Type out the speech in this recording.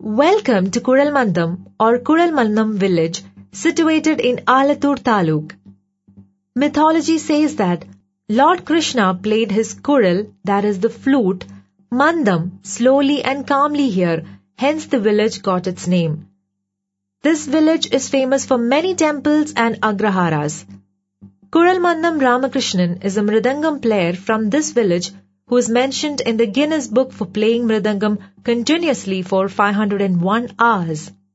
Welcome to Kuralmandam or Kuralmandam village situated in Alathur Taluk. Mythology says that Lord Krishna played his kural, that is the flute, mandam, slowly and calmly here, hence the village got its name. This village is famous for many temples and agraharas. Kuralmandam Ramakrishnan is a mridangam player from this village who is mentioned in the Guinness Book for playing mridangam continuously for 501 hours.